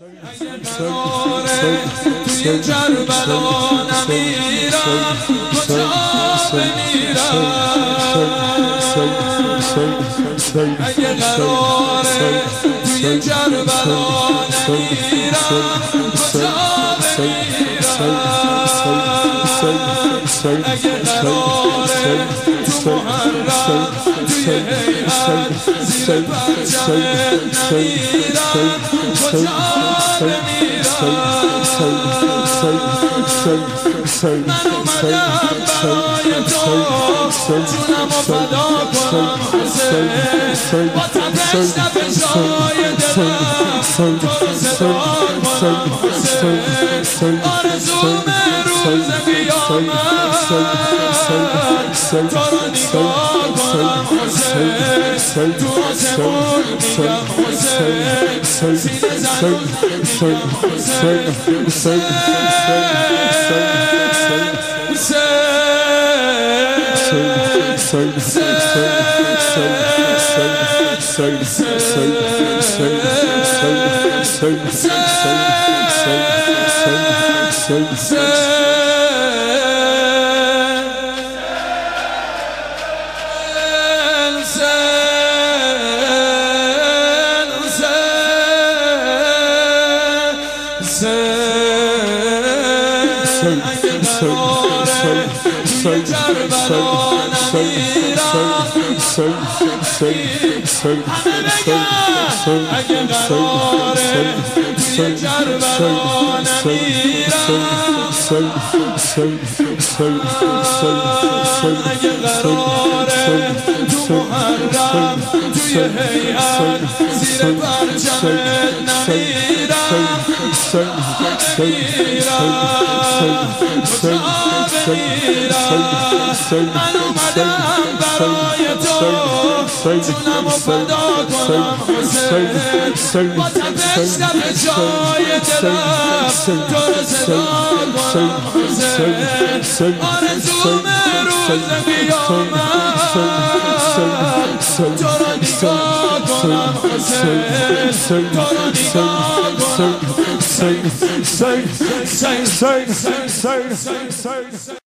اگه قراره توی کربلا نمیرم کجا بمیرم اگه قراره توی کربلا نمیرم کجا بمیرم اگه قراره تو محرم توی هیئت زیر پرچم نمیرم کجا بمیرم من اومدم برای تو جونم و فدا کنم حسین با تپش تپشای دلم تو رو صدا کنم حسین آرزومه روز قیامت تو رو نگاه کنم حسین تو آسمون میگم حسین سینه زنون میگم حسین اگه قراره توی کربلا نمیرم اگه قراره تو محرم توی هیئت زیر پرچم نمیرم من اومدم برای تو جونم و فدا کنم حسین با تپش تپشای دلم تو رو صدا کنم حسین آرزومه روز قیامت تو رو نگاه کنم حسین تو رو نگاه کنم